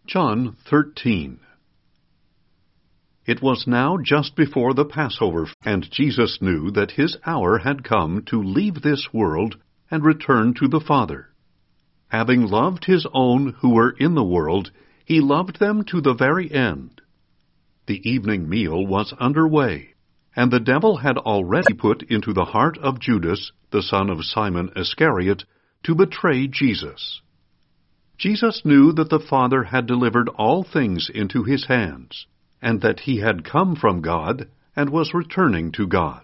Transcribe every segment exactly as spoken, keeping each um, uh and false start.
John thirteen. It was now just before the Passover, and Jesus knew that his hour had come to leave this world and return to the Father. Having loved his own who were in the world, he loved them to the very end. The evening meal was under way, and the devil had already put into the heart of Judas, the son of Simon Iscariot, to betray Jesus. Jesus knew that the Father had delivered all things into his hands, and that he had come from God and was returning to God.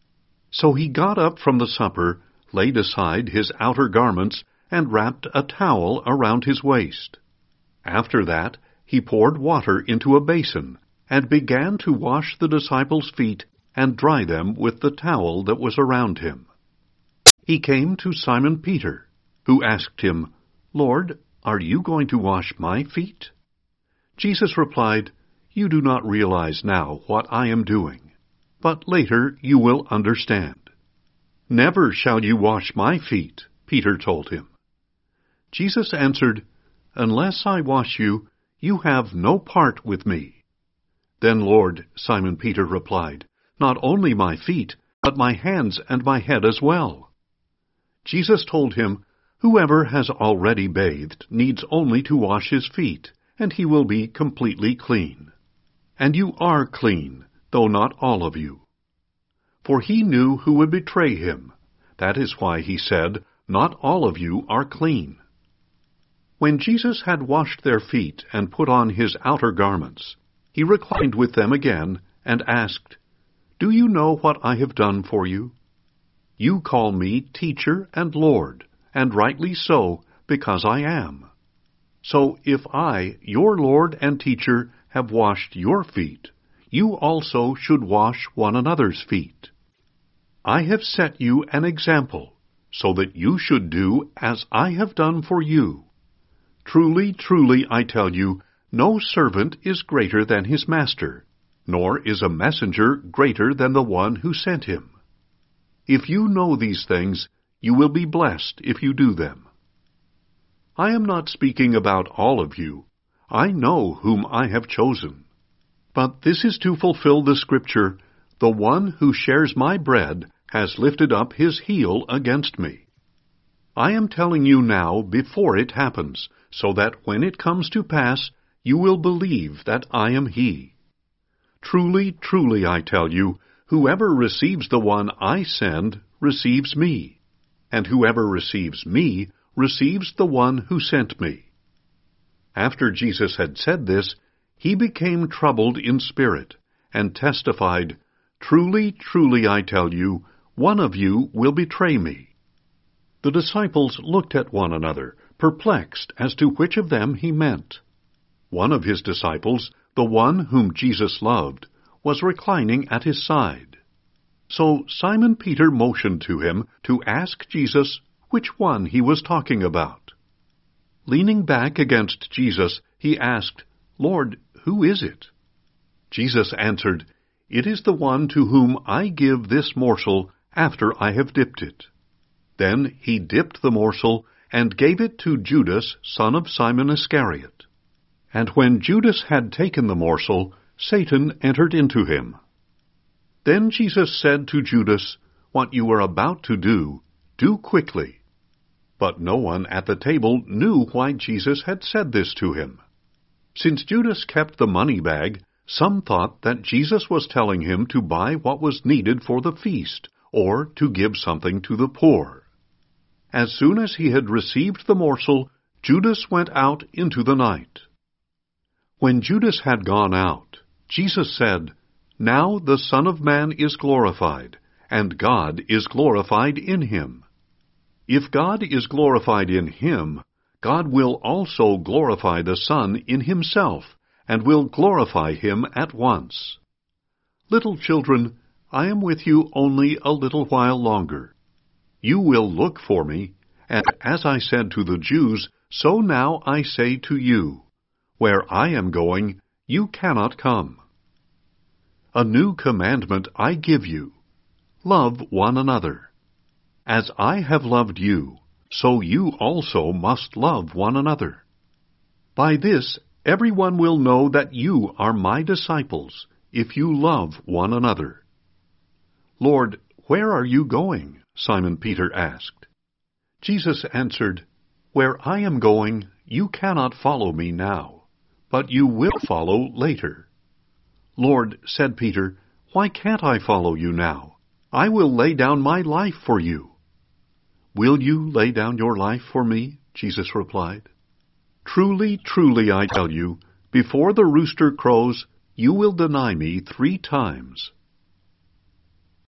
So he got up from the supper, laid aside his outer garments, and wrapped a towel around his waist. After that, he poured water into a basin, and began to wash the disciples' feet and dry them with the towel that was around him. He came to Simon Peter, who asked him, "Lord, are you going to wash my feet?" Jesus replied, "You do not realize now what I am doing, but later you will understand." "Never shall you wash my feet," Peter told him. Jesus answered, "Unless I wash you, you have no part with me." "Then, Lord," Simon Peter replied, "not only my feet, but my hands and my head as well." Jesus told him, "Whoever has already bathed needs only to wash his feet, and he will be completely clean. And you are clean, though not all of you." For he knew who would betray him. That is why he said, "Not all of you are clean." When Jesus had washed their feet and put on his outer garments, he reclined with them again and asked, "Do you know what I have done for you? You call me Teacher and Lord, and rightly so, because I am. So if I, your Lord and Teacher, have washed your feet, you also should wash one another's feet. I have set you an example, so that you should do as I have done for you. Truly, truly, I tell you, no servant is greater than his master, nor is a messenger greater than the one who sent him. If you know these things, you will be blessed if you do them. I am not speaking about all of you. I know whom I have chosen. But this is to fulfill the scripture, 'The one who shares my bread has lifted up his heel against me.' I am telling you now before it happens, so that when it comes to pass, you will believe that I am he. Truly, truly, I tell you, whoever receives the one I send receives me, and whoever receives me receives the one who sent me." After Jesus had said this, he became troubled in spirit, and testified, "Truly, truly, I tell you, one of you will betray me." The disciples looked at one another, perplexed as to which of them he meant. One of his disciples, the one whom Jesus loved, was reclining at his side. So Simon Peter motioned to him to ask Jesus which one he was talking about. Leaning back against Jesus, he asked, "Lord, who is it?" Jesus answered, "It is the one to whom I give this morsel after I have dipped it." Then he dipped the morsel and gave it to Judas, son of Simon Iscariot. And when Judas had taken the morsel, Satan entered into him. Then Jesus said to Judas, "What you are about to do, do quickly." But no one at the table knew why Jesus had said this to him. Since Judas kept the money bag, some thought that Jesus was telling him to buy what was needed for the feast, or to give something to the poor. As soon as he had received the morsel, Judas went out into the night. When Judas had gone out, Jesus said, "Now the Son of Man is glorified, and God is glorified in him. If God is glorified in him, God will also glorify the Son in himself, and will glorify him at once. Little children, I am with you only a little while longer. You will look for me, and as I said to the Jews, so now I say to you, where I am going, you cannot come. A new commandment I give you, love one another. As I have loved you, so you also must love one another. By this Everyone will know that you are my disciples, if you love one another." "Lord, where are you going?" Simon Peter asked. Jesus answered, "Where I am going, you cannot follow me now, but you will follow later." "Lord," said Peter, "why can't I follow you now? I will lay down my life for you." "Will you lay down your life for me?" Jesus replied. "Truly, truly, I tell you, before the rooster crows, you will deny me three times."